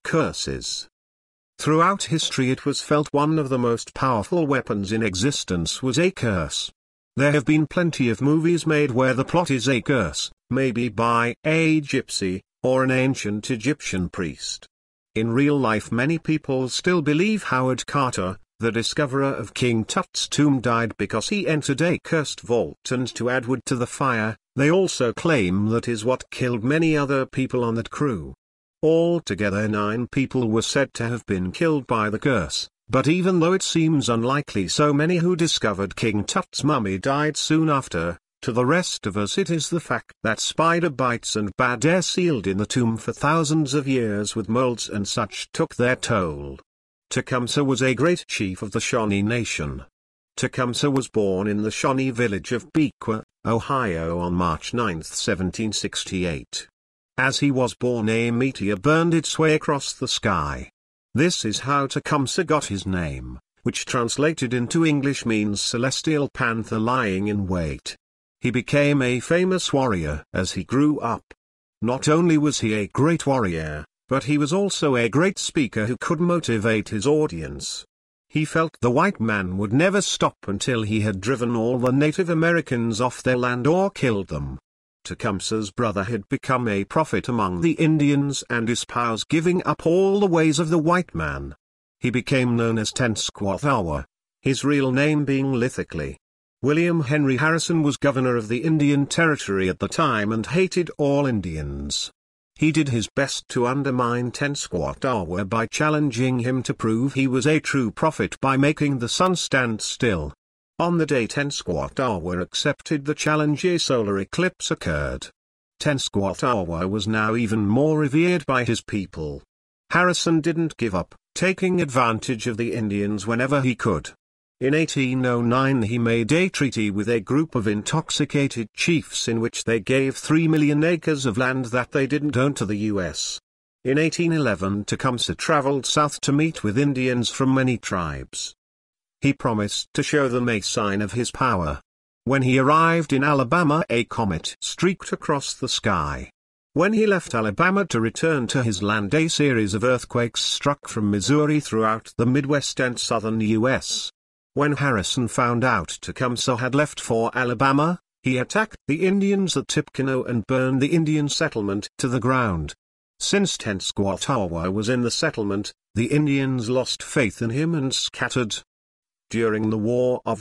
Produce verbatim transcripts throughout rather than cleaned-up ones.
Curses. Throughout history it was felt one of the most powerful weapons in existence was a curse. There have been plenty of movies made where the plot is a curse, maybe by a gypsy, or an ancient Egyptian priest. In real life many people still believe Howard Carter, the discoverer of King Tut's tomb, died because he entered a cursed vault, and to add wood to the fire, they also claim that is what killed many other people on that crew. Altogether nine people were said to have been killed by the curse, but even though it seems unlikely so many who discovered King Tut's mummy died soon after, to the rest of us it is the fact that spider bites and bad air sealed in the tomb for thousands of years with molds and such took their toll. Tecumseh was a great chief of the Shawnee Nation. Tecumseh was born in the Shawnee village of Beaqua, Ohio on March ninth seventeen sixty-eight. As he was born a meteor burned its way across the sky. This is how Tecumseh got his name, which translated into English means celestial panther lying in wait. He became a famous warrior as he grew up. Not only was he a great warrior, but he was also a great speaker who could motivate his audience. He felt the white man would never stop until he had driven all the Native Americans off their land or killed them. Tecumseh's brother had become a prophet among the Indians and espoused giving up all the ways of the white man. He became known as Tenskwatawa, his real name being Lithically. William Henry Harrison was governor of the Indian Territory at the time and hated all Indians. He did his best to undermine Tenskwatawa by challenging him to prove he was a true prophet by making the sun stand still. On the day Tenskwatawa accepted the challenge, a solar eclipse occurred. Tenskwatawa was now even more revered by his people. Harrison didn't give up, taking advantage of the Indians whenever he could. In eighteen oh nine he made a treaty with a group of intoxicated chiefs in which they gave three million acres of land that they didn't own to the U S. In eighteen eleven Tecumseh traveled south to meet with Indians from many tribes. He promised to show them a sign of his power. When he arrived in Alabama, a comet streaked across the sky. When he left Alabama to return to his land, a series of earthquakes struck from Missouri throughout the Midwest and southern U S When Harrison found out Tecumseh had left for Alabama, he attacked the Indians at Tippecanoe and burned the Indian settlement to the ground. Since Tenskwatawa was in the settlement, the Indians lost faith in him and scattered. During the War of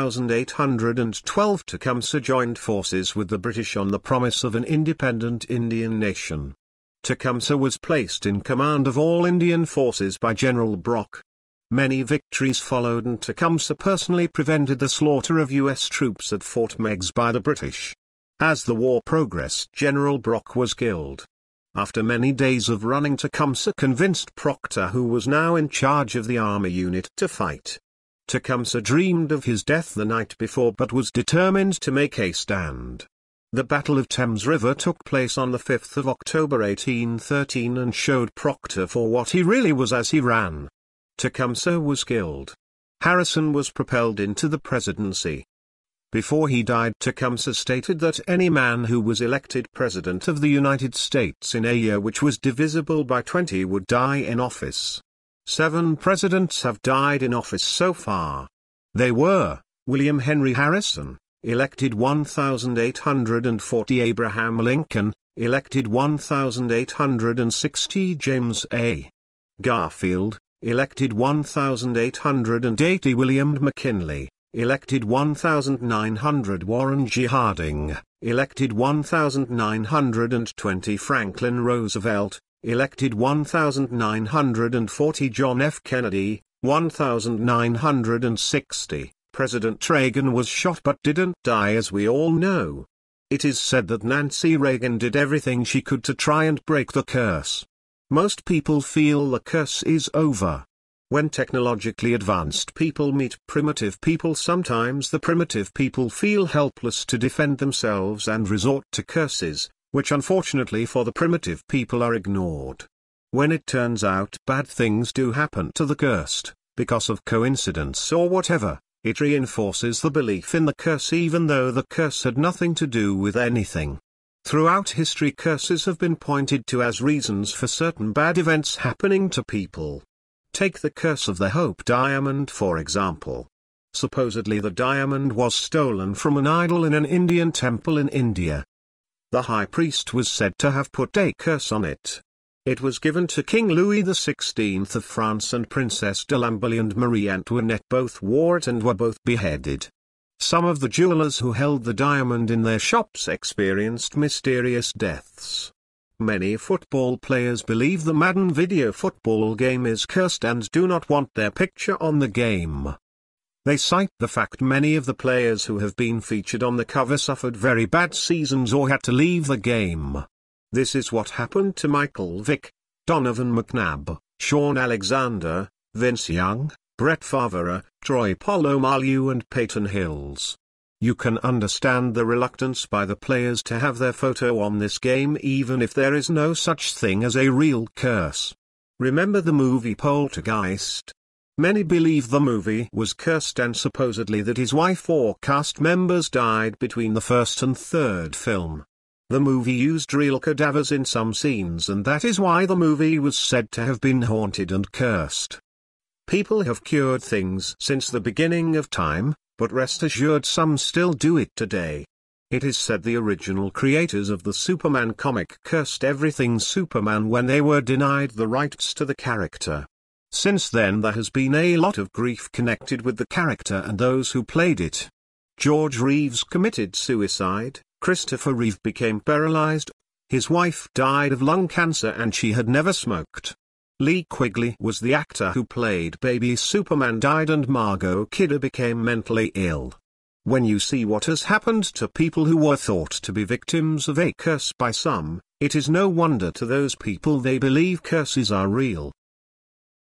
eighteen twelve Tecumseh joined forces with the British on the promise of an independent Indian nation. Tecumseh was placed in command of all Indian forces by General Brock. Many victories followed and Tecumseh personally prevented the slaughter of U S troops at Fort Meigs by the British. As the war progressed, General Brock was killed. After many days of running, Tecumseh convinced Proctor, who was now in charge of the army unit, to fight. Tecumseh dreamed of his death the night before but was determined to make a stand. The Battle of Thames River took place on the fifth of October eighteen thirteen and showed Proctor for what he really was as he ran. Tecumseh was killed. Harrison was propelled into the presidency. Before he died, Tecumseh stated that any man who was elected President of the United States in a year which was divisible by twenty would die in office. Seven presidents have died in office so far. They were, William Henry Harrison, elected eighteen forty; Abraham Lincoln, elected eighteen sixty; James A. Garfield, elected eighteen eighty; William McKinley, elected nineteen hundred; Warren G. Harding, elected nineteen twenty; Franklin Roosevelt, elected nineteen forty; John F. Kennedy, nineteen sixty. President Reagan was shot but didn't die, as we all know. It is said that Nancy Reagan did everything she could to try and break the curse. Most people feel the curse is over. When technologically advanced people meet primitive people, sometimes the primitive people feel helpless to defend themselves and resort to curses, which unfortunately for the primitive people are ignored. When it turns out bad things do happen to the cursed, because of coincidence or whatever, it reinforces the belief in the curse even though the curse had nothing to do with anything. Throughout history, curses have been pointed to as reasons for certain bad events happening to people. Take the curse of the Hope Diamond for example. Supposedly the diamond was stolen from an idol in an Indian temple in India. The high priest was said to have put a curse on it. It was given to King Louis the sixteenth of France, and Princess de Lamballe and Marie Antoinette both wore it and were both beheaded. Some of the jewelers who held the diamond in their shops experienced mysterious deaths. Many football players believe the Madden video football game is cursed and do not want their picture on the game. They cite the fact many of the players who have been featured on the cover suffered very bad seasons or had to leave the game. This is what happened to Michael Vick, Donovan McNabb, Sean Alexander, Vince Young, Brett Favre, Troy Polamalu and Peyton Hills. You can understand the reluctance by the players to have their photo on this game even if there is no such thing as a real curse. Remember the movie Poltergeist? Many believe the movie was cursed and supposedly that his wife or cast members died between the first and third film. The movie used real cadavers in some scenes, and that is why the movie was said to have been haunted and cursed. People have cured things since the beginning of time, but rest assured some still do it today. It is said the original creators of the Superman comic cursed everything Superman when they were denied the rights to the character. Since then there has been a lot of grief connected with the character and those who played it. George Reeves committed suicide, Christopher Reeve became paralyzed, his wife died of lung cancer and she had never smoked. Lee Quigley was the actor who played Baby Superman died and Margot Kidder became mentally ill. When you see what has happened to people who were thought to be victims of a curse by some, it is no wonder to those people they believe curses are real.